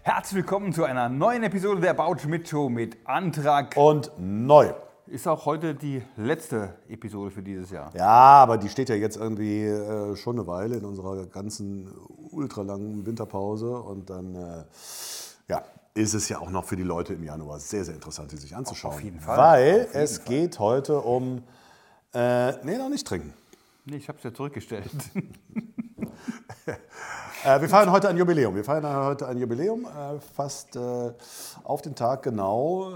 Herzlich willkommen zu einer neuen Episode der About Schmidt Show mit Antrag. Und neu. Ist auch heute die letzte Episode für dieses Jahr. Ja, aber die steht ja jetzt irgendwie schon eine Weile in unserer ganzen ultralangen Winterpause. Und dann ist es ja auch noch für die Leute im Januar sehr, sehr interessant, die sich anzuschauen. Auf jeden Fall. Weil es geht heute um, noch nicht trinken. Nee, ich habe es ja zurückgestellt. Wir feiern heute ein Jubiläum. Fast auf den Tag genau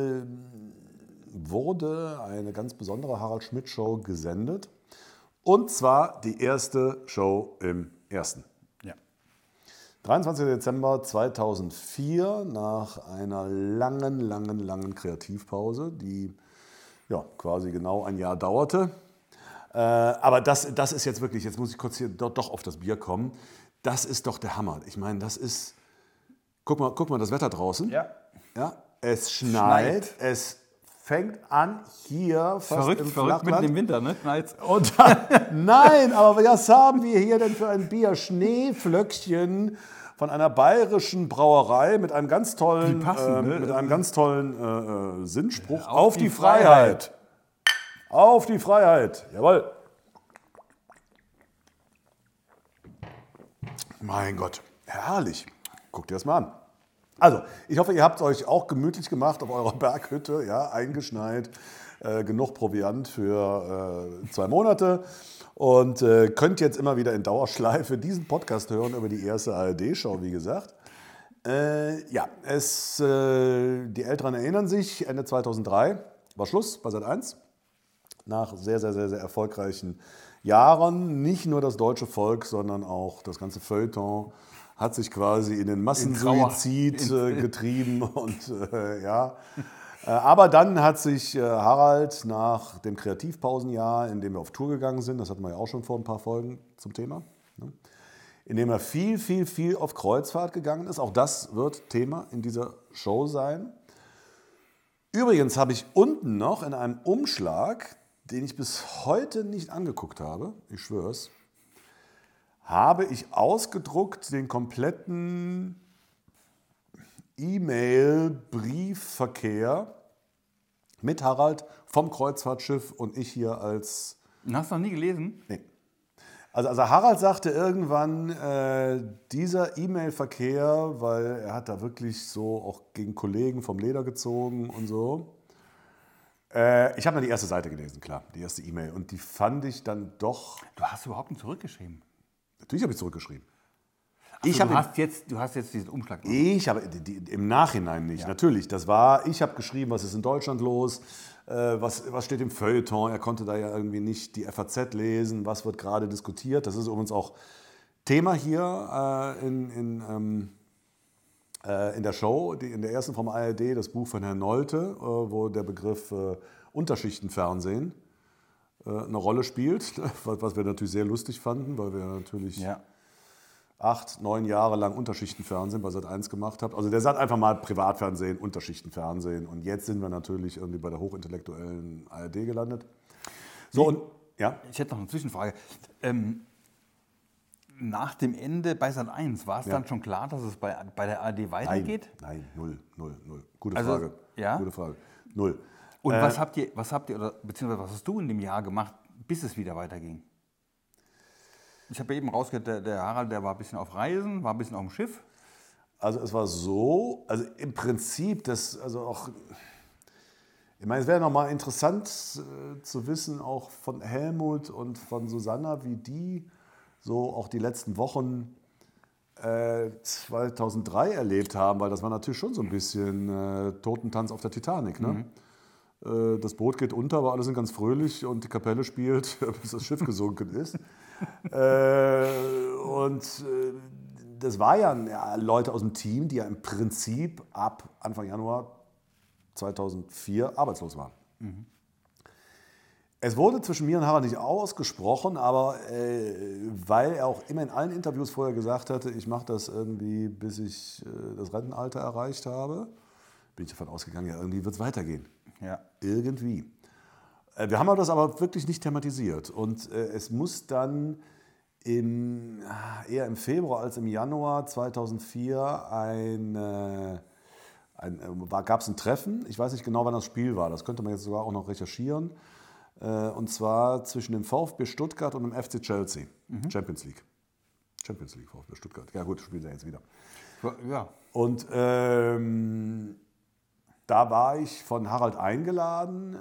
wurde eine ganz besondere Harald Schmidt Show gesendet. Und zwar die erste Show im ersten. Ja. 23. Dezember 2004, nach einer langen Kreativpause, die ja quasi genau ein Jahr dauerte. Aber das ist jetzt wirklich, jetzt muss ich kurz hier doch auf das Bier kommen. Das ist doch der Hammer. Ich meine, das ist, guck mal das Wetter draußen. Ja. Ja, es schneit. Es fängt an hier fast im Verrückt mitten im Winter, ne? Schneit's. Und dann, nein, aber was haben wir hier denn für ein Bier? Schneeflöckchen von einer bayerischen Brauerei mit einem ganz tollen, Sinnspruch. Auf die Freiheit. Auf die Freiheit. Jawohl. Mein Gott, herrlich. Guckt dir das mal an. Also, ich hoffe, ihr habt es euch auch gemütlich gemacht auf eurer Berghütte, ja, eingeschneit, genug Proviant für 2 Monate und könnt jetzt immer wieder in Dauerschleife diesen Podcast hören über die erste ARD-Show, wie gesagt. Die Älteren erinnern sich, Ende 2003 war Schluss bei Sat.1. Nach sehr erfolgreichen Jahren, nicht nur das deutsche Volk, sondern auch das ganze Feuilleton hat sich quasi in den Massensuizid getrieben. Und aber dann hat sich Harald nach dem Kreativpausenjahr, in dem wir auf Tour gegangen sind, das hatten wir ja auch schon vor ein paar Folgen zum Thema, ne, in dem er viel auf Kreuzfahrt gegangen ist. Auch das wird Thema in dieser Show sein. Übrigens habe ich unten noch in einem Umschlag, den ich bis heute nicht angeguckt habe, ich schwör's, habe ich ausgedruckt den kompletten E-Mail-Briefverkehr mit Harald vom Kreuzfahrtschiff und ich hier als... Hast du noch nie gelesen? Nee. Also Harald sagte irgendwann, dieser E-Mail-Verkehr, weil er hat da wirklich so auch gegen Kollegen vom Leder gezogen und so. Ich habe mal die erste Seite gelesen, klar, die erste E-Mail. Und die fand ich dann doch... Du hast überhaupt nicht zurückgeschrieben. Natürlich habe ich zurückgeschrieben. Du hast jetzt diesen Umschlag gemacht. Ich habe im Nachhinein nicht, natürlich. Ich habe geschrieben, was ist in Deutschland los, was steht im Feuilleton. Er konnte da ja irgendwie nicht die FAZ lesen, was wird gerade diskutiert. Das ist übrigens auch Thema hier in der Show, in der ersten vom ARD, das Buch von Herrn Nolte, wo der Begriff Unterschichtenfernsehen eine Rolle spielt, was wir natürlich sehr lustig fanden, weil wir natürlich 8, 9 Jahre lang Unterschichtenfernsehen bei Sat.1 gemacht haben. Also der sagt einfach mal Privatfernsehen, Unterschichtenfernsehen und jetzt sind wir natürlich irgendwie bei der hochintellektuellen ARD gelandet. So, und ja? Ich hätte noch eine Zwischenfrage. Nach dem Ende bei Sat.1 war es dann schon klar, dass es bei der ARD weitergeht? Nein, null. Gute Frage. Ja? Gute Frage. Null. Und was habt ihr, beziehungsweise was hast du in dem Jahr gemacht, bis es wieder weiterging? Ich habe ja eben rausgehört, der Harald, der war ein bisschen auf Reisen, war ein bisschen auf dem Schiff. Also es war so, also im Prinzip, ich meine, es wäre nochmal interessant zu wissen, auch von Helmut und von Susanna, wie die so auch die letzten Wochen 2003 erlebt haben, weil das war natürlich schon so ein bisschen Totentanz auf der Titanic, ne? Mhm. Das Boot geht unter, aber alle sind ganz fröhlich und die Kapelle spielt, bis das Schiff gesunken ist. Das war ja Leute aus dem Team, die ja im Prinzip ab Anfang Januar 2004 arbeitslos waren. Mhm. Es wurde zwischen mir und Harald nicht ausgesprochen, aber weil er auch immer in allen Interviews vorher gesagt hatte, ich mache das irgendwie, bis ich das Rentenalter erreicht habe, bin ich davon ausgegangen, ja, irgendwie wird es weitergehen. Ja. Irgendwie. Wir haben das aber wirklich nicht thematisiert. Und es muss dann eher im Februar als im Januar 2004 gab es ein Treffen. Ich weiß nicht genau, wann das Spiel war. Das könnte man jetzt sogar auch noch recherchieren. Und zwar zwischen dem VfB Stuttgart und dem FC Chelsea. Champions League, VfB Stuttgart. Ja gut, spielen sie jetzt wieder. Ja. Und da war ich von Harald eingeladen,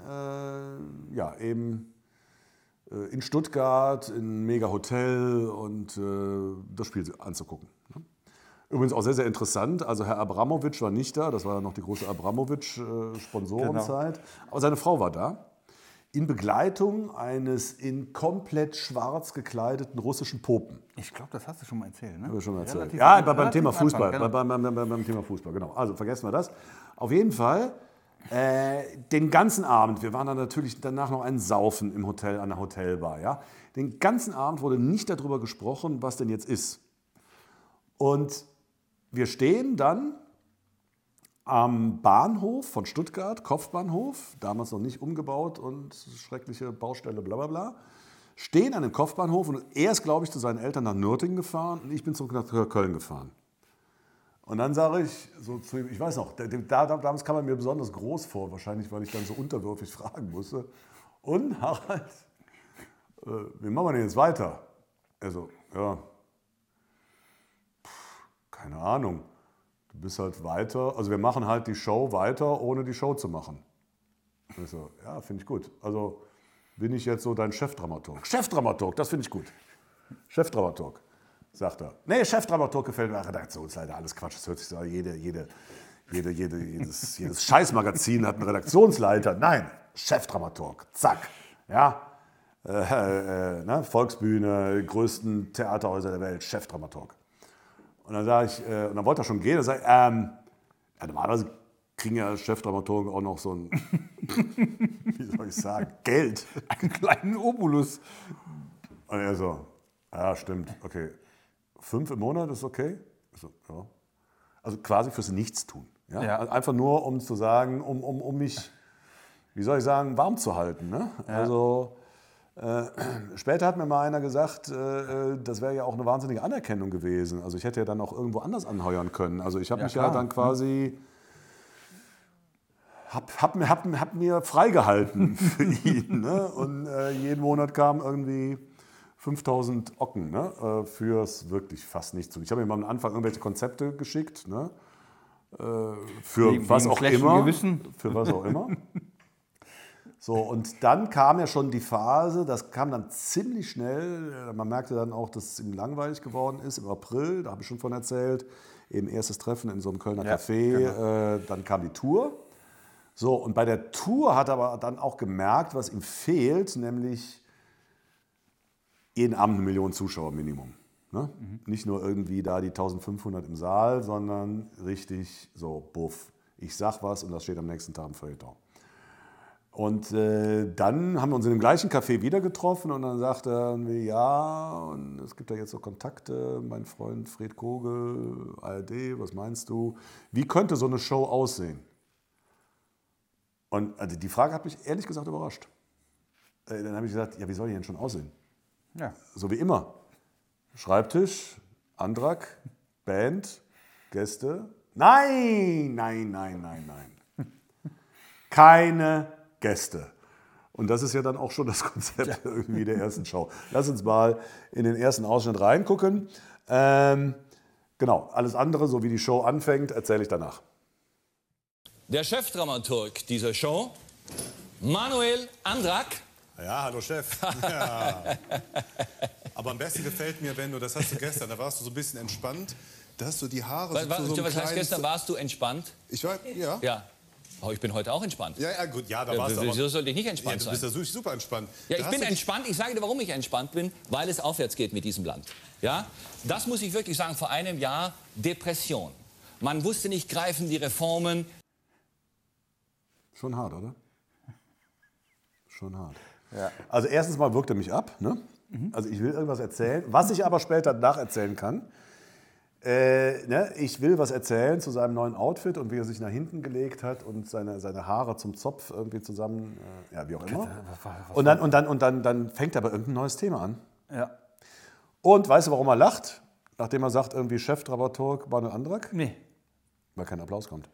in Stuttgart, in einem Mega-Hotel und das Spiel anzugucken. Übrigens auch sehr, sehr interessant. Also Herr Abramovic war nicht da, das war noch die große Abramovic-Sponsorenzeit. Genau. Aber seine Frau war da, in Begleitung eines in komplett schwarz gekleideten russischen Popen. Ich glaube, das hast du schon mal erzählt, ne? Habe ich schon mal erzählt. Relativ, ja, beim Thema Anfang, Fußball. genau. Beim Thema Fußball, genau. Also vergessen wir das. Auf jeden Fall den ganzen Abend, wir waren dann natürlich danach noch ein Saufen im Hotel, an der Hotelbar. Ja? Den ganzen Abend wurde nicht darüber gesprochen, was denn jetzt ist. Und wir stehen dann am Bahnhof von Stuttgart, Kopfbahnhof, damals noch nicht umgebaut und schreckliche Baustelle, bla bla bla. Stehen an dem Kopfbahnhof und er ist, glaube ich, zu seinen Eltern nach Nürtingen gefahren und ich bin zurück nach Köln gefahren. Und dann sage ich so zu ihm, ich weiß noch, damals kam er mir besonders groß vor, wahrscheinlich, weil ich dann so unterwürfig fragen musste. Und Harald, wie machen wir denn jetzt weiter? Er so, ja, keine Ahnung, du bist halt weiter, also wir machen halt die Show weiter, ohne die Show zu machen. Und ich so, ja, finde ich gut. Also bin ich jetzt so dein Chefdramaturg. Chefdramaturg, das finde ich gut. Chefdramaturg. Sagt er. Nee, Chefdramaturg gefällt mir. Redaktionsleiter, alles Quatsch. Das hört sich so an. Jedes Scheißmagazin hat einen Redaktionsleiter. Nein, Chefdramaturg. Zack. Ja. Volksbühne, größten Theaterhäuser der Welt, Chefdramaturg. Und dann sage ich, und dann wollte er schon gehen. Dann sage ich, normalerweise kriegen ja Chefdramaturgen auch noch so ein, wie soll ich sagen, Geld. Einen kleinen Obolus. Und er so, ja, stimmt, okay. 5 im Monat ist okay? So, ja. Also quasi fürs Nichtstun. Ja? Ja. Also einfach nur, um zu sagen, um mich, wie soll ich sagen, warm zu halten. Ne? Ja. Also später hat mir mal einer gesagt, das wäre ja auch eine wahnsinnige Anerkennung gewesen. Also ich hätte ja dann auch irgendwo anders anheuern können. Also ich habe mich ja dann quasi, hab mir freigehalten für ihn. Ne? Und jeden Monat kam irgendwie 5000 Ocken, ne, fürs wirklich fast nichts tun. Ich habe ihm am Anfang irgendwelche Konzepte geschickt, ne, für was auch immer. Für was auch immer. So, und dann kam ja schon die Phase, das kam dann ziemlich schnell, man merkte dann auch, dass es ihm langweilig geworden ist, im April, da habe ich schon von erzählt, eben erstes Treffen in so einem Kölner Café, genau. Dann kam die Tour. So, und bei der Tour hat er aber dann auch gemerkt, was ihm fehlt, nämlich jeden Abend 1 Million Zuschauer Minimum. Ne? Nicht nur irgendwie da die 1500 im Saal, sondern richtig so, buff. Ich sag was und das steht am nächsten Tag im Feuilleton. Und dann haben wir uns in dem gleichen Café wieder getroffen und dann sagte er, ja, und es gibt ja jetzt so Kontakte, mein Freund Fred Kogel, ARD, was meinst du? Wie könnte so eine Show aussehen? Und also die Frage hat mich ehrlich gesagt überrascht. Dann habe ich gesagt, ja, wie soll die denn schon aussehen? Ja. So wie immer. Schreibtisch, Antrag, Band, Gäste. Nein. Keine Gäste. Und das ist ja dann auch schon das Konzept irgendwie der ersten Show. Lass uns mal in den ersten Ausschnitt reingucken. Genau, alles andere, so wie die Show anfängt, erzähle ich danach. Der Chefdramaturg dieser Show, Manuel Andrak. Ja, hallo Chef. Ja. Aber am besten gefällt mir, wenn du, das hast du gestern, da warst du so ein bisschen entspannt, da hast du die Haare Was heißt gestern, warst du entspannt? Ich war, ja. Ja. Oh, ich bin heute auch entspannt. Ja, gut, ja, da warst du aber... Wieso sollte ich nicht entspannt sein? Du bist ja super entspannt. Ja, ich bin entspannt. Ich sage dir, warum ich entspannt bin, weil es aufwärts geht mit diesem Land. Ja? Das muss ich wirklich sagen, vor einem Jahr Depression. Man wusste nicht, greifen die Reformen. Schon hart, oder? Schon hart. Ja. Also erstens mal wirkt er mich ab. Ne? Also ich will irgendwas erzählen, was ich aber später nacherzählen kann. Ich will was erzählen zu seinem neuen Outfit und wie er sich nach hinten gelegt hat und seine Haare zum Zopf irgendwie zusammen, ja, wie auch immer. Und dann fängt er aber irgendein neues Thema an. Ja. Und weißt du, warum er lacht? Nachdem er sagt, irgendwie Chefdramaturg Manuel Andrak? Nee. Weil kein Applaus kommt.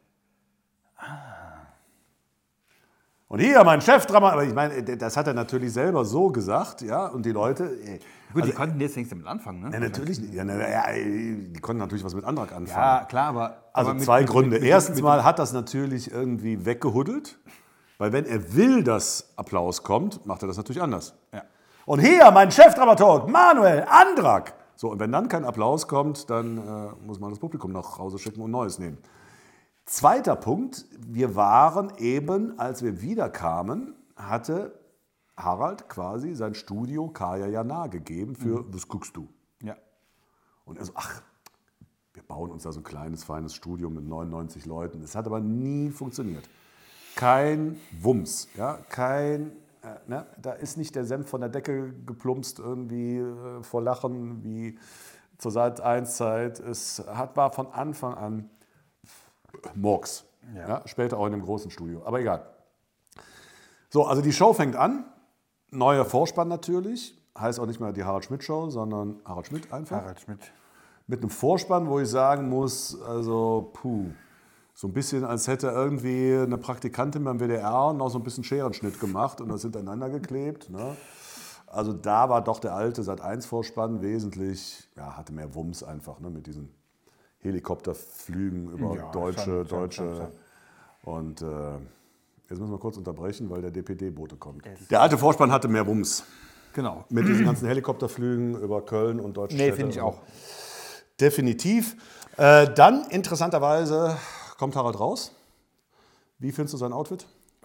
Und hier, mein Chefdramaturg, aber ich meine, das hat er natürlich selber so gesagt, ja, und die Leute... Gut, die konnten jetzt nichts damit anfangen, ne? Ja, natürlich nicht. Die konnten natürlich was mit Andrak anfangen. Ja, klar, aber... Also aber zwei Gründe. Erstens mal hat das natürlich irgendwie weggehuddelt, weil wenn er will, dass Applaus kommt, macht er das natürlich anders. Ja. Und hier, mein Chefdramaturg, Manuel Andrak. So, und wenn dann kein Applaus kommt, dann muss man das Publikum nach Hause schicken und Neues nehmen. Zweiter Punkt, wir waren eben, als wir wiederkamen, hatte Harald quasi sein Studio Kaya Jana gegeben für Was guckst du? Ja. Und er so, ach, wir bauen uns da so ein kleines, feines Studio mit 99 Leuten. Das hat aber nie funktioniert. Kein Wumms, ja, da ist nicht der Senf von der Decke geplumpst irgendwie vor Lachen wie zur Sat.1-Zeit. Es war von Anfang an Murks. Ja, später auch in einem großen Studio, aber egal. So, also die Show fängt an. Neuer Vorspann natürlich. Heißt auch nicht mehr die Harald Schmidt Show, sondern Harald Schmidt einfach. Harald Schmidt. Mit einem Vorspann, wo ich sagen muss, also so ein bisschen, als hätte irgendwie eine Praktikantin beim WDR noch so ein bisschen Scherenschnitt gemacht und das hintereinander geklebt. Ne? Also da war doch der alte Sat.1-Vorspann wesentlich, ja, hatte mehr Wumms einfach, ne, mit diesen Helikopterflügen über Ja, Deutsche. schon. Und jetzt müssen wir kurz unterbrechen, weil der DPD-Bote kommt. Der alte Vorspann hatte mehr Wumms. Genau. Mit diesen ganzen Helikopterflügen über Köln und deutsche Nee, Städte. finde ich auch. Definitiv. Dann, interessanterweise, kommt Harald raus. Wie findest du sein Outfit?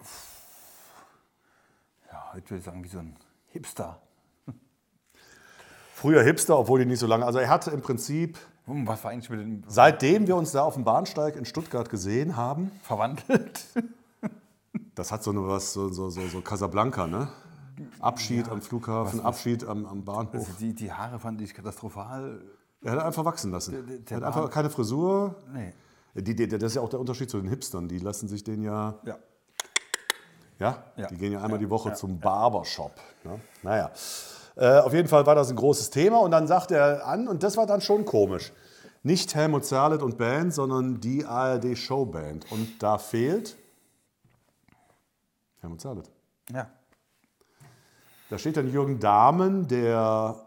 Ja, ich würde sagen, wie so ein Hipster. Früher Hipster, obwohl die nicht so lange. Also er hatte im Prinzip, Was war eigentlich mit dem seitdem wir uns da auf dem Bahnsteig in Stuttgart gesehen haben, verwandelt? das hat so Casablanca, ne? Abschied am Flughafen, Abschied am Bahnhof. Also die Haare fand ich katastrophal. Er hat einfach wachsen lassen. Der Er hat einfach keine Frisur. Nee. Das ist ja auch der Unterschied zu den Hipstern. Die lassen sich den ja... Ja. Ja? Ja. Die gehen ja einmal die Woche zum Barbershop. Ne? Naja, auf jeden Fall war das ein großes Thema. Und dann sagt er an, und das war dann schon komisch, nicht Helmut Zerlett und Band, sondern die ARD-Showband. Und da fehlt Helmut Zerlett. Ja. Da steht dann Jürgen Dahmen, der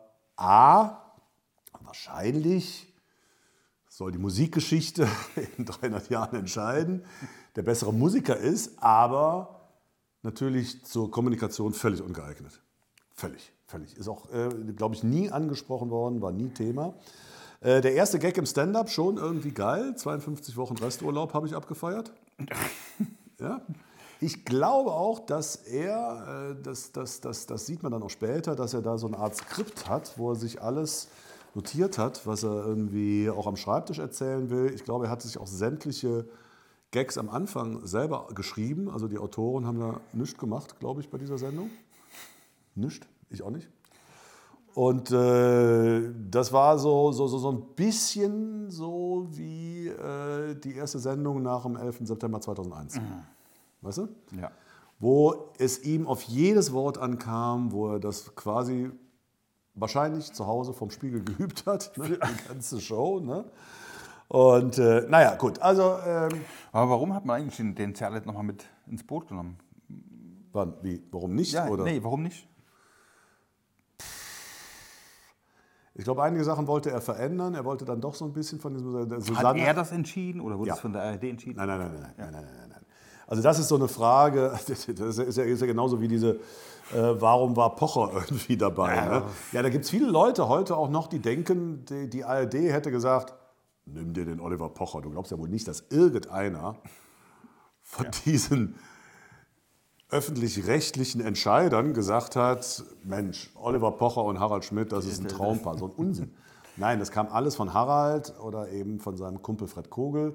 wahrscheinlich, soll die Musikgeschichte in 300 Jahren entscheiden, der bessere Musiker ist, aber natürlich zur Kommunikation völlig ungeeignet. Völlig. Ist auch, glaube ich, nie angesprochen worden, war nie Thema. Der erste Gag im Stand-up, schon irgendwie geil. 52 Wochen Resturlaub habe ich abgefeiert. Ja. Ich glaube auch, dass er, das sieht man dann auch später, dass er da so eine Art Skript hat, wo er sich alles notiert hat, was er irgendwie auch am Schreibtisch erzählen will. Ich glaube, er hat sich auch sämtliche Gags am Anfang selber geschrieben. Also die Autoren haben da nichts gemacht, glaube ich, bei dieser Sendung. Nichts, ich auch nicht. Und das war so ein bisschen so wie die erste Sendung nach dem 11. September 2001. Mhm. Weißt du? Ja. Wo es ihm auf jedes Wort ankam, wo er das quasi wahrscheinlich zu Hause vom Spiegel geübt hat, ne? Die ganze Show. Ne? Und naja, gut. Also, Aber warum hat man eigentlich den Zerlett nochmal mit ins Boot genommen? wie? Warum nicht? Ja, oder? nee, warum nicht? Ich glaube, einige Sachen wollte er verändern. Er wollte dann doch so ein bisschen von diesem Susanne. Hat er das entschieden oder wurde es von der ARD entschieden? Nein. Also das ist so eine Frage, das ist ja genauso wie diese, warum war Pocher irgendwie dabei? Ne? Ja, da gibt es viele Leute heute auch noch, die denken, die ARD hätte gesagt, nimm dir den Oliver Pocher. Du glaubst ja wohl nicht, dass irgendeiner von diesen öffentlich-rechtlichen Entscheidern gesagt hat, Mensch, Oliver Pocher und Harald Schmidt, das ist ein Traumpaar, so ein Unsinn. Nein, das kam alles von Harald oder eben von seinem Kumpel Fred Kogel.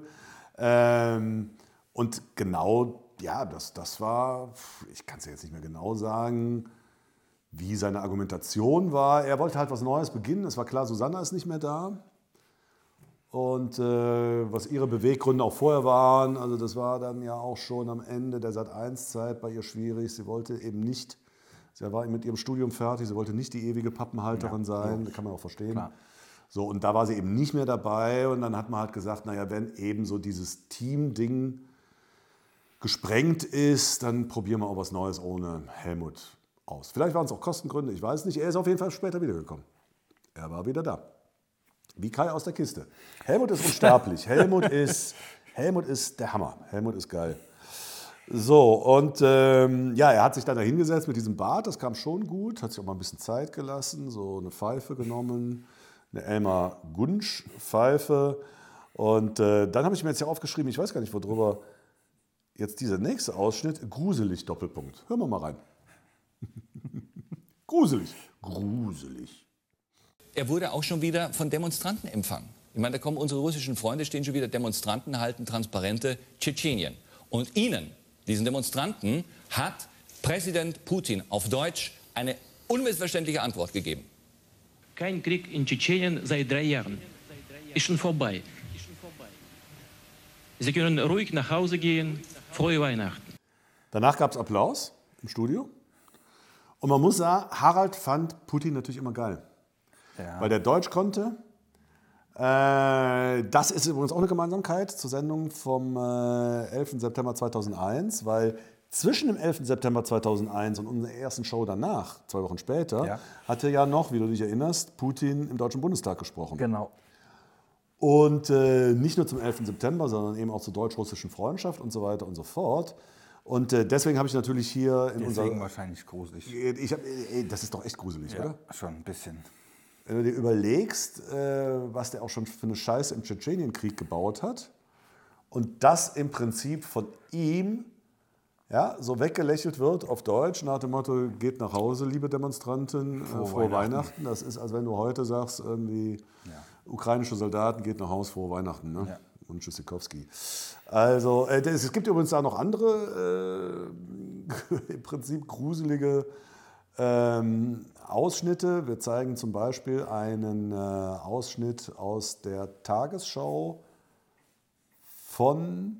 Und genau, ja, das war, ich kann es ja jetzt nicht mehr genau sagen, wie seine Argumentation war. Er wollte halt was Neues beginnen. Es war klar, Susanna ist nicht mehr da. Und was ihre Beweggründe auch vorher waren, also das war dann ja auch schon am Ende der Sat.1-Zeit bei ihr schwierig. Sie wollte eben nicht Sie war mit ihrem Studium fertig, sie wollte nicht die ewige Pappenhalterin sein, kann man auch verstehen. Klar. So, und da war sie eben nicht mehr dabei und dann hat man halt gesagt, naja, wenn eben so dieses Team-Ding gesprengt ist, dann probieren wir auch was Neues ohne Helmut aus. Vielleicht waren es auch Kostengründe, ich weiß nicht. Er ist auf jeden Fall später wiedergekommen. Er war wieder da. Wie Kai aus der Kiste. Helmut ist unsterblich. Helmut ist der Hammer. Helmut ist geil. So, und ja, er hat sich dann da hingesetzt mit diesem Bart, das kam schon gut, hat sich auch mal ein bisschen Zeit gelassen, so eine Pfeife genommen, eine Elmar Gunsch-Pfeife. Und dann habe ich mir jetzt ja aufgeschrieben, ich weiß gar nicht, worüber, jetzt dieser nächste Ausschnitt, gruselig, Doppelpunkt. Hören wir mal rein. Gruselig. Gruselig. Er wurde auch schon wieder von Demonstranten empfangen. Ich meine, da kommen unsere russischen Freunde, stehen schon wieder, Demonstranten halten Transparente Tschetschenien. Und ihnen, diesen Demonstranten, hat Präsident Putin auf Deutsch eine unmissverständliche Antwort gegeben. Kein Krieg in Tschetschenien seit 3 Jahren. Ist schon vorbei. Sie können ruhig nach Hause gehen. Frohe Weihnachten. Danach gab es Applaus im Studio. Und man muss sagen, Harald fand Putin natürlich immer geil. Ja. Weil der Deutsch konnte. Das ist übrigens auch eine Gemeinsamkeit zur Sendung vom 11. September 2001, weil zwischen dem 11. September 2001 und unserer ersten Show danach, 2 Wochen später, hatte ja noch, wie du dich erinnerst, Putin im Deutschen Bundestag gesprochen. Genau. Und nicht nur zum 11. September, sondern eben auch zur deutsch-russischen Freundschaft und so weiter und so fort. Und deswegen habe ich natürlich hier in Deswegen wahrscheinlich gruselig. Das ist doch echt gruselig, oder? Schon ein bisschen. Wenn du dir überlegst, was der auch schon für eine Scheiße im Tschetschenienkrieg gebaut hat und das im Prinzip von ihm so weggelächelt wird auf Deutsch nach dem Motto, geht nach Hause, liebe Demonstranten, frohe Weihnachten. Das ist, als wenn du heute sagst, irgendwie ukrainische Soldaten, geht nach Hause, frohe Weihnachten. Ne? Ja. Und Tschüssikowski. Also es gibt übrigens da noch andere im Prinzip gruselige Ausschnitte. Wir zeigen zum Beispiel einen Ausschnitt aus der Tagesschau von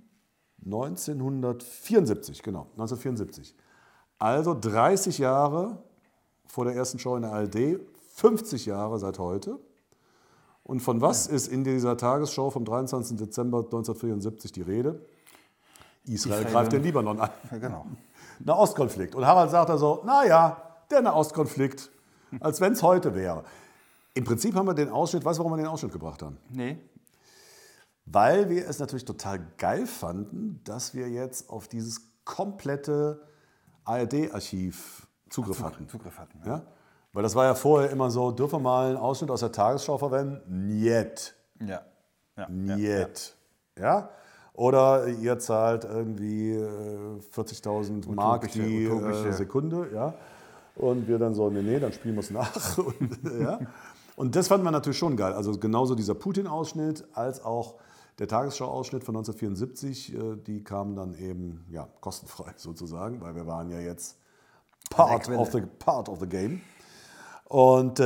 1974, genau, 1974. Also 30 Jahre vor der ersten Show in der ARD, 50 Jahre seit heute. Und von was ist in dieser Tagesschau vom 23. Dezember 1974 die Rede? Israel greift den Libanon an. Ja, genau. Nahostkonflikt. Und Harald sagt also, naja, der Nahostkonflikt, als wenn es heute wäre. Im Prinzip haben wir den Ausschnitt, weißt du, warum wir den Ausschnitt gebracht haben? Nee. Weil wir es natürlich total geil fanden, dass wir jetzt auf dieses komplette ARD-Archiv Zugriff hatten. Ja? Weil das war ja vorher immer so, dürfen wir mal einen Ausschnitt aus der Tagesschau verwenden? Niet. Ja. Niet. Ja? Oder ihr zahlt irgendwie 40.000 Mark die Sekunde. Ja? Und wir dann so, nee, dann spielen wir es nach. Und das fanden wir natürlich schon geil. Also genauso dieser Putin-Ausschnitt als auch der Tagesschau-Ausschnitt von 1974, die kamen dann eben kostenfrei sozusagen, weil wir waren ja jetzt part of the game. Und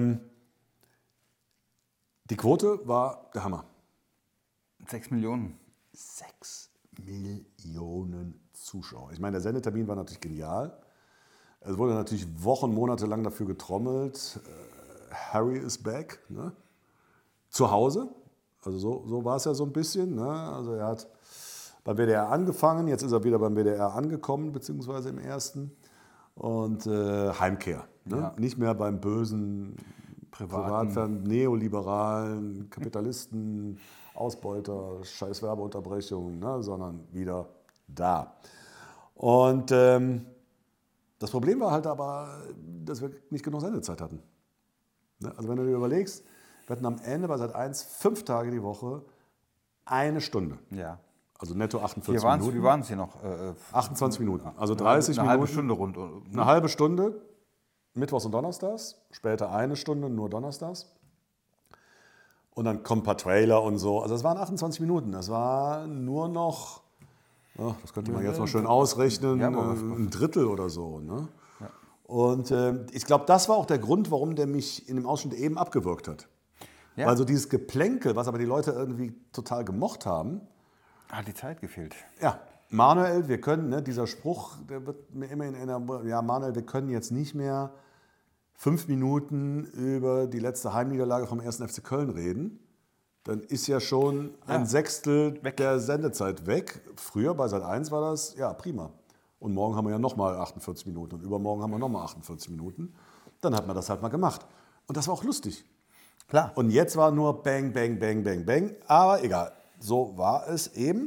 die Quote war der Hammer. 6 Millionen. 6 Millionen Zuschauer. Ich meine, der Sendetermin war natürlich genial. Es wurde natürlich Wochen, Monate lang dafür getrommelt. Harry is back. Ne? Zu Hause. Also so war es ja so ein bisschen. Ne? Also er hat beim WDR angefangen, jetzt ist er wieder beim WDR angekommen, beziehungsweise im ersten. Und Heimkehr. Ne? Ja. Nicht mehr beim bösen Privatfernsehen, neoliberalen Kapitalisten, Ausbeuter, scheiß Werbeunterbrechung, ne? Sondern wieder da. Und das Problem war halt aber, dass wir nicht genug Sendezeit hatten. Ne? Also wenn du dir überlegst, wir hatten am Ende bei Sat.1 5 Tage die Woche 1 Stunde. Ja. Also netto 48 Minuten. Wie waren es hier noch? 28 Minuten. Also 30 Minuten. Eine halbe Stunde rund. Eine halbe Stunde, mittwochs und donnerstags. Später 1 Stunde, nur donnerstags. Und dann kommen ein paar Trailer und so. Also es waren 28 Minuten. Das war nur noch, das könnte man jetzt mal schön ausrechnen, ein Drittel oder so. Ne? Ja. Und ich glaube, das war auch der Grund, warum der mich in dem Ausschnitt eben abgewürgt hat. Ja. Weil so dieses Geplänkel, was aber die Leute irgendwie total gemocht haben. Hat die Zeit gefehlt. Ja, Manuel, wir können, ne, dieser Spruch, der wird mir immer in Erinnerung, ja Manuel, wir können jetzt nicht mehr 5 Minuten über die letzte Heimniederlage vom 1. FC Köln reden. Dann ist ja schon ein Sechstel der Sendezeit weg. Früher bei Sat.1 war das, ja prima. Und morgen haben wir ja nochmal 48 Minuten und übermorgen haben wir nochmal 48 Minuten. Dann hat man das halt mal gemacht. Und das war auch lustig. Klar. Und jetzt war nur Bang, Bang, Bang, Bang, Bang. Aber egal, so war es eben.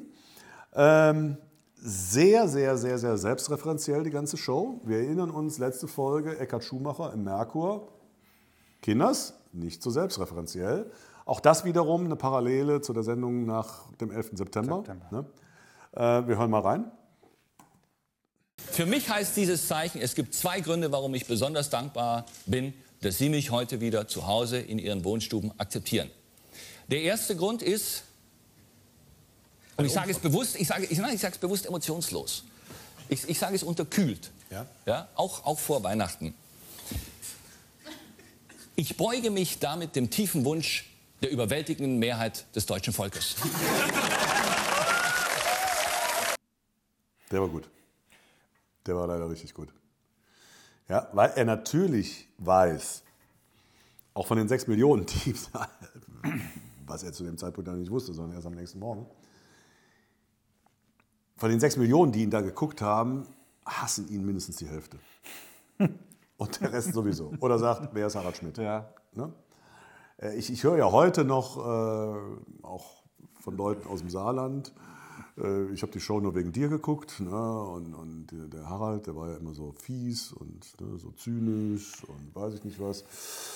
Sehr, sehr, sehr, sehr selbstreferenziell die ganze Show. Wir erinnern uns, letzte Folge, Eckhard Schumacher im Merkur. Kinders, nicht so selbstreferenziell. Auch das wiederum eine Parallele zu der Sendung nach dem 11. September. Ne? Wir hören mal rein. Für mich heißt dieses Zeichen, es gibt 2 Gründe, warum ich besonders dankbar bin, dass Sie mich heute wieder zu Hause in Ihren Wohnstuben akzeptieren. Der erste Grund ist, und ich sage es bewusst, ich sage es bewusst emotionslos. Ich sage es unterkühlt, ja, auch vor Weihnachten. Ich beuge mich damit dem tiefen Wunsch der überwältigenden Mehrheit des deutschen Volkes. Der war gut. Der war leider richtig gut. Ja, weil er natürlich weiß, auch von den 6 Millionen, die, was er zu dem Zeitpunkt noch nicht wusste, sondern erst am nächsten Morgen, von den 6 Millionen, die ihn da geguckt haben, hassen ihn mindestens die Hälfte. Und der Rest sowieso. Oder sagt, wer ist Harald Schmidt? Ja. Ne? Ich höre ja heute noch, auch von Leuten aus dem Saarland, ich habe die Show nur wegen dir geguckt, ne? Und der Harald, der war ja immer so fies und ne, so zynisch und weiß ich nicht was.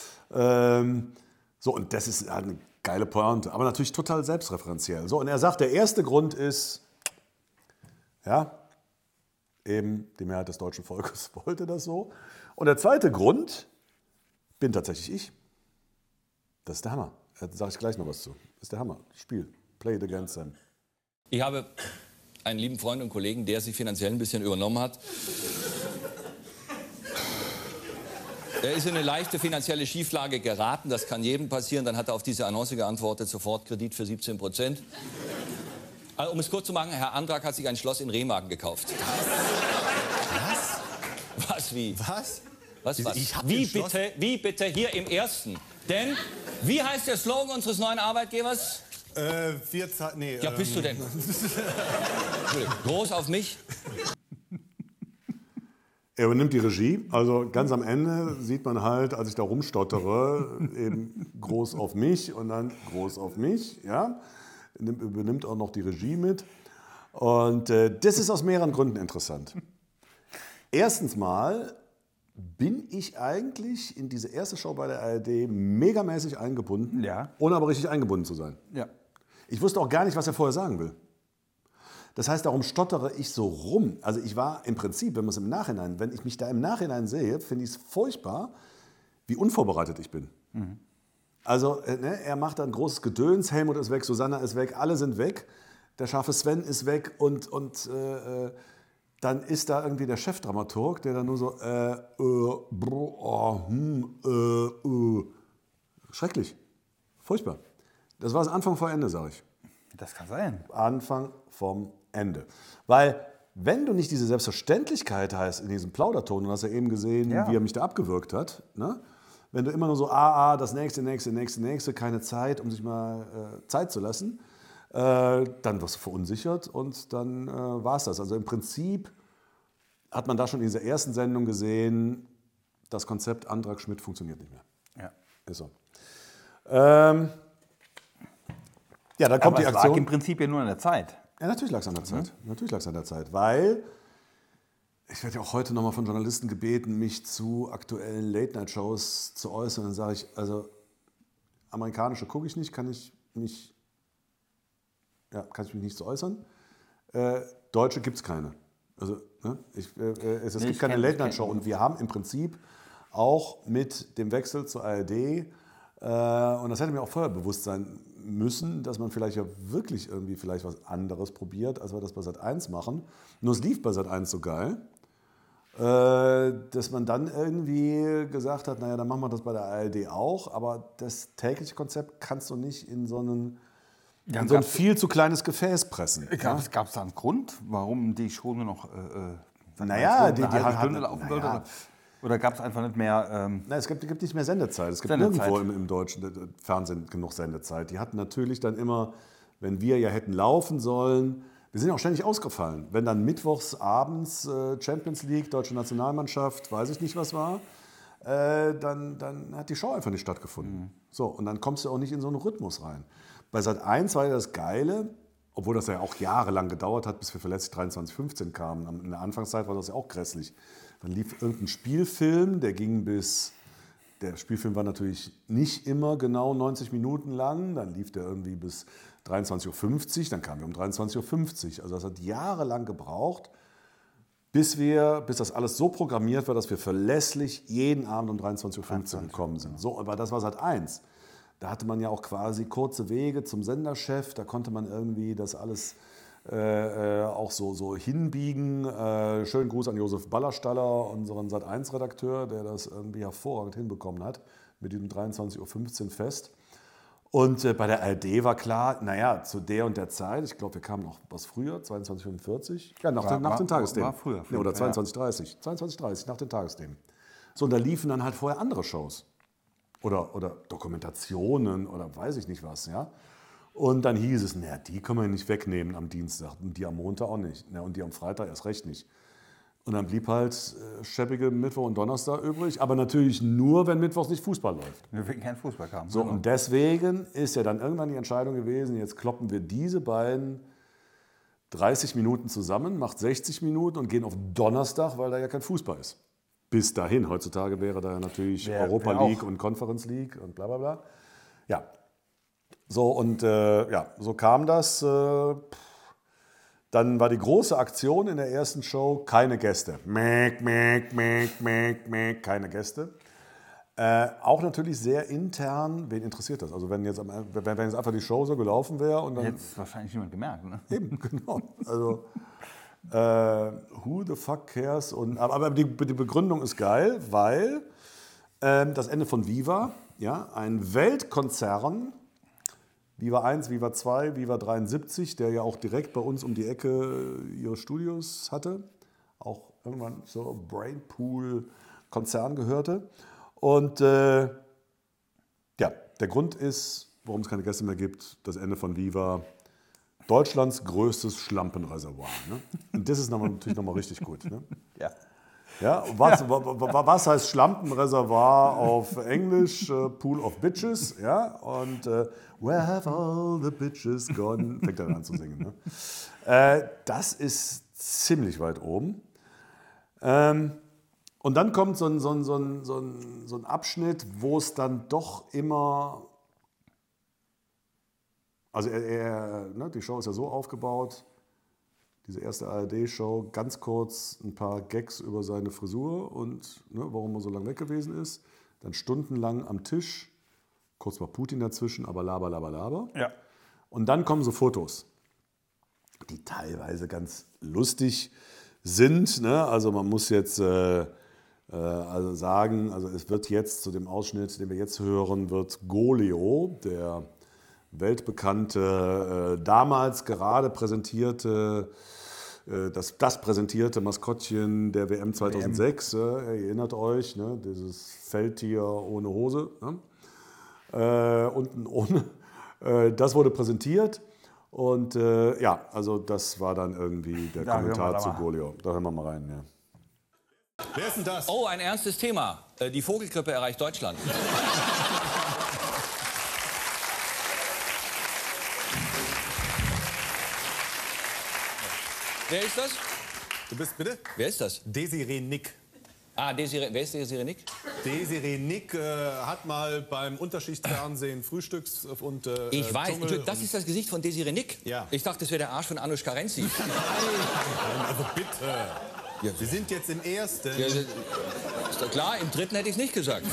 So, und das ist eine geile Pointe, aber natürlich total selbstreferenziell. So, und er sagt, der erste Grund ist, ja, eben die Mehrheit des deutschen Volkes wollte das so. Und der zweite Grund bin tatsächlich ich. Das ist der Hammer. Da sage ich gleich noch was zu. Das ist der Hammer. Spiel. Play it against them. Ich habe einen lieben Freund und Kollegen, der sich finanziell ein bisschen übernommen hat. Er ist in eine leichte finanzielle Schieflage geraten, das kann jedem passieren. Dann hat er auf diese Annonce geantwortet, sofort Kredit für 17%. Also, um es kurz zu machen, Herr Andrak hat sich ein Schloss in Remagen gekauft. Was? Was, wie? Was? Was? Ich hab Wie den Schloss- bitte, wie bitte hier im Ersten? Denn, wie heißt der Slogan unseres neuen Arbeitgebers? Nee, Ja, bist du denn? Entschuldigung, groß auf mich? Er übernimmt die Regie. Also ganz am Ende sieht man halt, als ich da rumstottere, eben groß auf mich und dann groß auf mich. Ja? Übernimmt auch noch die Regie mit. Und das ist aus mehreren Gründen interessant. Erstens mal bin ich eigentlich in diese erste Show bei der ARD megamäßig eingebunden, Ja. ohne aber richtig eingebunden zu sein. Ja. Ich wusste auch gar nicht, was er vorher sagen will. Das heißt, darum stottere ich so rum. Also ich war im Prinzip, wenn man es im Nachhinein, wenn ich mich da im Nachhinein sehe, finde ich es furchtbar, wie unvorbereitet ich bin. Mhm. Also ne, er macht dann großes Gedöns, Helmut ist weg, Susanna ist weg, alle sind weg, der scharfe Sven ist weg und dann ist da irgendwie der Chefdramaturg, der dann nur so schrecklich, furchtbar. Das war das Anfang vor Ende, sage ich. Das kann sein. Anfang vom Ende. Weil, wenn du nicht diese Selbstverständlichkeit hast in diesem Plauderton, du hast ja eben gesehen, Ja. wie er mich da abgewürgt hat, ne? Wenn du immer nur so, das nächste, keine Zeit, um sich mal Zeit zu lassen, dann wirst du verunsichert und dann war es das. Also im Prinzip hat man da schon in dieser ersten Sendung gesehen, das Konzept Andrak Schmidt funktioniert nicht mehr. Ja. Ist so. Ja, dann kommt Aber die es lag Aktion. im Prinzip ja nur an der Zeit. Ja, natürlich lag es an der Zeit. Natürlich lag es an der Zeit, weil ich werde ja auch heute nochmal von Journalisten gebeten, mich zu aktuellen Late-Night-Shows zu äußern. Dann sage ich, also amerikanische gucke ich nicht, kann ich mich nicht zu äußern. Deutsche gibt es keine. Also, ne, es gibt keine Late-Night-Show. Und wir haben im Prinzip auch mit dem Wechsel zur ARD, und das hätte mir auch vorher bewusst sein müssen, dass man vielleicht ja wirklich irgendwie vielleicht was anderes probiert, als wir das bei Sat.1 machen. Nur es lief bei Sat.1 so geil, dass man dann irgendwie gesagt hat, naja, dann machen wir das bei der ARD auch, aber das tägliche Konzept kannst du nicht in so einen in so ein viel zu kleines Gefäß pressen. Gab es da einen Grund, warum die Show nur noch Naja, die eine halbe Stunde hatten- laufen naja. sollte? Oder gab es einfach nicht mehr... Nein, es gibt nicht mehr Sendezeit. Es gibt Sendezeit. nirgendwo im deutschen Fernsehen genug Sendezeit. Die hatten natürlich dann immer, wenn wir ja hätten laufen sollen, wir sind auch ständig ausgefallen. Wenn dann mittwochs abends Champions League, deutsche Nationalmannschaft, weiß ich nicht was war, dann hat die Show einfach nicht stattgefunden. So, und dann kommst du auch nicht in so einen Rhythmus rein. Bei Sat.1 war ja das Geile, obwohl das ja auch jahrelang gedauert hat, bis wir verletzt 23:15 kamen. In der Anfangszeit war das ja auch grässlich. Dann lief irgendein Spielfilm, der Spielfilm war natürlich nicht immer genau 90 Minuten lang, dann lief der irgendwie bis 23:50 Uhr, dann kamen wir um 23:50 Uhr. Also das hat jahrelang gebraucht, bis das alles so programmiert war, dass wir verlässlich jeden Abend um 23:15 Uhr gekommen sind. So, aber das war Sat.1. Da hatte man ja auch quasi kurze Wege zum Senderchef, da konnte man irgendwie das alles auch so hinbiegen. Schönen Gruß an Josef Ballerstaller, unseren Sat.1-Redakteur, der das irgendwie hervorragend hinbekommen hat, mit diesem 23:15 Uhr Fest. Und bei der ARD war klar, naja, zu der und der Zeit, ich glaube, wir kamen noch was früher, 22:45 ja, nach den Tagesthemen. War früher. Nee, oder 22:30 22:30 nach den Tagesthemen. So, und da liefen dann halt vorher andere Shows. Oder Dokumentationen oder weiß ich nicht was, ja. Und dann hieß es, naja, die können wir nicht wegnehmen am Dienstag und die am Montag auch nicht. Na, und die am Freitag erst recht nicht. Und dann blieb halt scheppige Mittwoch und Donnerstag übrig, aber natürlich nur, wenn Mittwochs nicht Fußball läuft. Wir wegen kein Fußball kam. So, und deswegen ist ja dann irgendwann die Entscheidung gewesen, jetzt kloppen wir diese beiden 30 Minuten zusammen, macht 60 Minuten und gehen auf Donnerstag, weil da ja kein Fußball ist. Bis dahin, heutzutage wäre da natürlich Europa wär League auch. und Conference League und bla bla bla. Ja, so und so kam das. Dann war die große Aktion in der ersten Show, keine Gäste. Keine Gäste. Auch natürlich sehr intern, wen interessiert das? Also wenn jetzt einfach die Show so gelaufen wäre und dann... Jetzt wahrscheinlich niemand gemerkt, ne? Eben, genau. Also, who the fuck cares? Aber die Begründung ist geil, weil das Ende von Viva, ja, ein Weltkonzern, Viva 1, Viva 2, Viva 73, der ja auch direkt bei uns um die Ecke ihre Studios hatte, auch irgendwann so Brainpool-Konzern gehörte. Und der Grund ist, warum es keine Gäste mehr gibt, das Ende von Viva, Deutschlands größtes Schlampenreservoir. Ne? Und das ist natürlich nochmal richtig gut. Ne? Ja. Ja, was heißt Schlampenreservoir auf Englisch? Pool of Bitches. Ja? Und where have all the bitches gone? Fängt er dann an zu singen. Ne? Das ist ziemlich weit oben. Und dann kommt so ein Abschnitt, wo es dann doch immer... Also die Show ist ja so aufgebaut, diese erste ARD-Show, ganz kurz ein paar Gags über seine Frisur und warum er so lange weg gewesen ist. Dann stundenlang am Tisch, kurz mal Putin dazwischen, aber laber. Ja. Und dann kommen so Fotos, die teilweise ganz lustig sind. Ne? Also man muss jetzt sagen, also es wird jetzt zu dem Ausschnitt, den wir jetzt hören, wird Goleo, der weltbekannte, damals gerade präsentierte, das präsentierte Maskottchen der WM 2006, ihr erinnert euch, ne, dieses Feldtier ohne Hose, ne, unten ohne, das wurde präsentiert und also das war dann irgendwie der Kommentar zu Goleo. Da hören wir mal rein, ja. Wer ist denn das? Oh, ein ernstes Thema. Die Vogelgrippe erreicht Deutschland. Wer ist das? Du bist bitte? Wer ist das? Desiree Nick. Ah, wer ist Desiree Nick? Desiree Nick hat mal beim Unterschichtsfernsehen Frühstücks- und Ich weiß, Dschungel das ist das Gesicht von Desiree Nick. Ja. Ich dachte, das wäre der Arsch von Anushka Renzi. Also bitte. Ja. Wir sind jetzt im ersten. Ja, ist doch klar, im dritten hätte ich es nicht gesagt.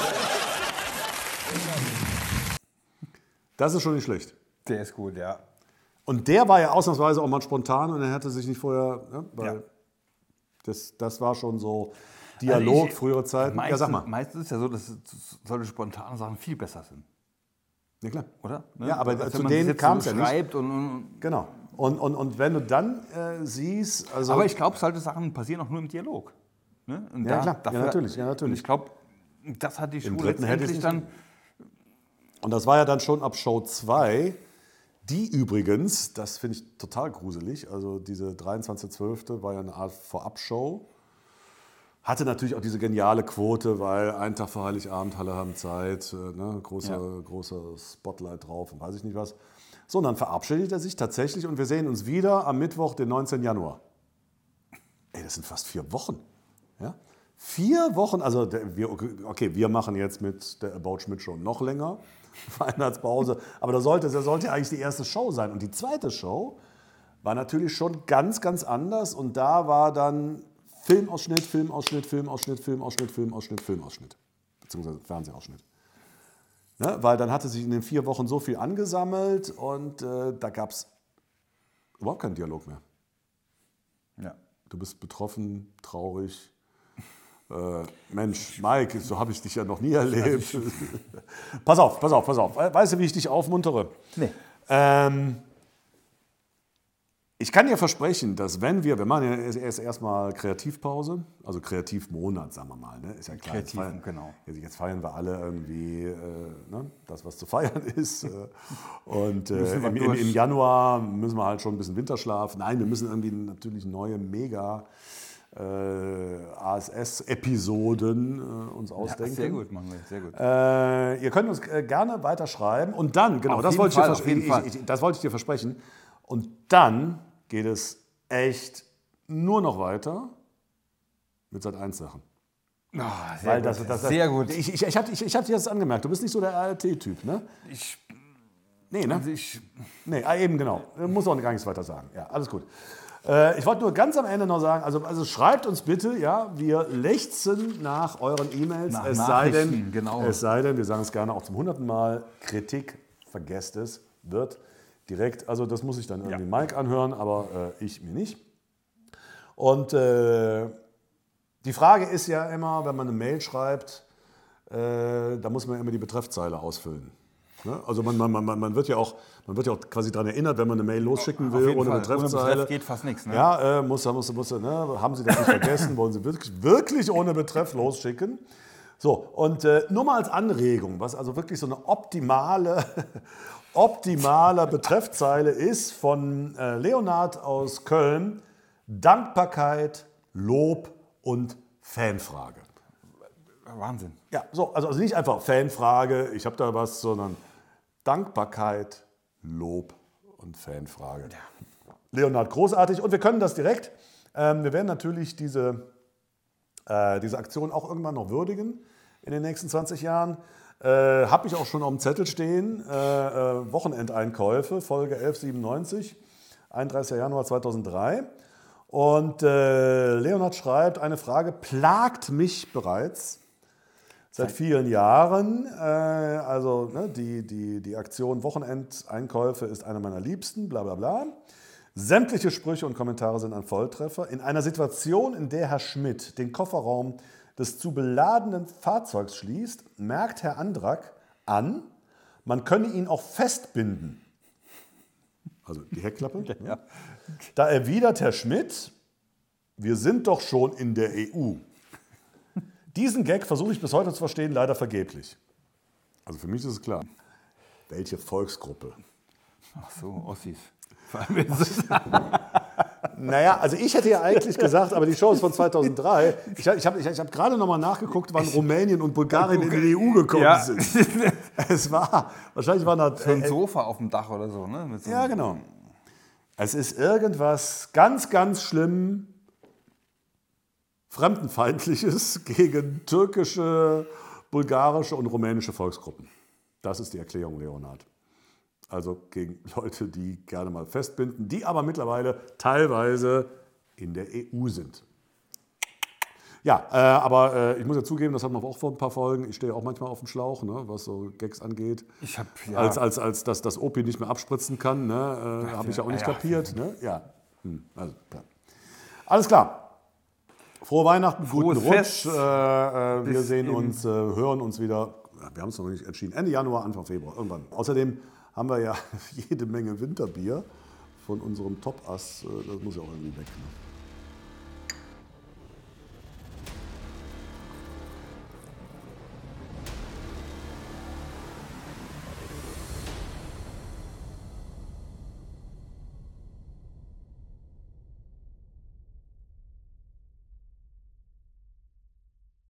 Das ist schon nicht schlecht. Der ist gut, ja. Und der war ja ausnahmsweise auch mal spontan und er hatte sich nicht vorher, weil das war schon so Dialog, Also frühere Zeit. Meistens, Ja, sag mal. Meistens ist es ja so, dass solche spontanen Sachen viel besser sind. Ja, klar. Oder? Ne? Ja, aber Dass zu man denen das jetzt kam es so ja nicht. schreibt und Genau. Und wenn du dann siehst, also... aber ich glaube, solche Sachen passieren auch nur im Dialog. Ne? Und Ja, klar. Ja, natürlich. Und ich glaube, das hat die Schule dritten hätte ich letztendlich nicht- dann... Und das war ja dann schon ab Show 2, die übrigens, das finde ich total gruselig, also diese 23.12. war ja eine Art Vorabshow, hatte natürlich auch diese geniale Quote, weil ein Tag vor Heiligabend, alle haben Zeit, ne, großer Spotlight drauf und weiß ich nicht was. So, und dann verabschiedet er sich tatsächlich und wir sehen uns wieder am Mittwoch, den 19. Januar. Ey, das sind fast 4 Wochen. Ja? 4 Wochen, also wir machen jetzt mit der About Schmidt Show noch länger, Weihnachtspause, aber das sollte ja eigentlich die erste Show sein. Und die zweite Show war natürlich schon ganz, ganz anders und da war dann Filmausschnitt, beziehungsweise Fernsehausschnitt. Ne? Weil dann hatte sich in den 4 Wochen so viel angesammelt und da gab es überhaupt keinen Dialog mehr. Ja. Du bist betroffen, traurig. Mensch, Mike, so habe ich dich ja noch nie erlebt. Pass auf. Weißt du, wie ich dich aufmuntere? Nee. Ich kann dir versprechen, dass wir machen ja erstmal Kreativpause, also Kreativmonat, sagen wir mal. Ne? Ist ja klar, Genau. jetzt feiern wir alle irgendwie das, was zu feiern ist. Und im Januar müssen wir halt schon ein bisschen Winterschlaf. Nein, wir müssen irgendwie natürlich neue Mega ASS-Episoden uns ausdenken. Ja, sehr gut, machen wir, sehr gut. Ihr könnt uns gerne weiterschreiben und dann, genau, das wollte ich dir versprechen, und dann geht es echt nur noch weiter mit Sat.1-Sachen. Sehr gut. Ich hab dir das angemerkt, du bist nicht so der ART-Typ, ne? Nee, ne? Also Nee, eben genau. Muss auch gar nichts weiter sagen. Ja, alles gut. Ich wollte nur ganz am Ende noch sagen, also schreibt uns bitte, ja, wir lechzen nach euren E-Mails. Nach Es sei Nachrichten, genau. wir sagen es gerne auch zum 100. Mal, Kritik, vergesst es, wird direkt, also das muss ich dann irgendwie Mike anhören, aber ich mir nicht. Und die Frage ist ja immer, wenn man eine Mail schreibt, da muss man immer die Betreffzeile ausfüllen. Ne? Also man wird ja auch quasi daran erinnert, wenn man eine Mail losschicken will, ohne Betreffzeile. Ohne Betreff geht fast nichts. Ne? Ja, muss, ne? Haben Sie das nicht vergessen? Wollen Sie wirklich ohne Betreff losschicken? So, und nur mal als Anregung, was also wirklich so eine optimale Betreffzeile ist von Leonhard aus Köln: Dankbarkeit, Lob und Fanfrage. Wahnsinn. Ja, so, also nicht einfach Fanfrage, ich habe da was, sondern Dankbarkeit, Lob und Fanfrage. Ja. Leonhard, großartig. Und wir können das direkt. Wir werden natürlich diese Aktion auch irgendwann noch würdigen in den nächsten 20 Jahren. Habe ich auch schon auf dem Zettel stehen. Wochenendeinkäufe, Folge 1197, 31. Januar 2003. Und Leonhard schreibt, eine Frage plagt mich bereits seit vielen Jahren. Also die Aktion Wochenendeinkäufe ist eine meiner Liebsten, bla bla bla. Sämtliche Sprüche und Kommentare sind ein Volltreffer. In einer Situation, in der Herr Schmidt den Kofferraum des zu beladenen Fahrzeugs schließt, merkt Herr Andrak an, man könne ihn auch festbinden. Also die Heckklappe. Ja. Ne? Da erwidert Herr Schmidt, wir sind doch schon in der EU. Diesen Gag versuche ich bis heute zu verstehen, leider vergeblich. Also für mich ist es klar. Welche Volksgruppe? Ach so, Ossis. Naja, also ich hätte ja eigentlich gesagt, aber die Show ist von 2003. Ich hab gerade noch mal nachgeguckt, wann Rumänien und Bulgarien in die EU gekommen sind. Wahrscheinlich war da so ein Sofa auf dem Dach oder so, ne? Mit so ja, genau. Es ist irgendwas ganz, ganz schlimm Fremdenfeindliches gegen türkische, bulgarische und rumänische Volksgruppen. Das ist die Erklärung, Leonhard. Also gegen Leute, die gerne mal festbinden, die aber mittlerweile teilweise in der EU sind. Ja, aber ich muss ja zugeben, das hatten wir auch vor ein paar Folgen. Ich stehe auch manchmal auf dem Schlauch, ne, was so Gags angeht. Ich habe als das Opi nicht mehr abspritzen kann, ne, habe ich ja auch nicht kapiert. Ne? Ja. Also, klar. Alles klar. Frohe Weihnachten, guten Rutsch. Wir sehen uns, hören uns wieder. wir haben es noch nicht entschieden. Ende Januar, Anfang Februar, irgendwann. Außerdem haben wir ja jede Menge Winterbier von unserem Top-Ass. Das muss ja auch irgendwie weg. Ne?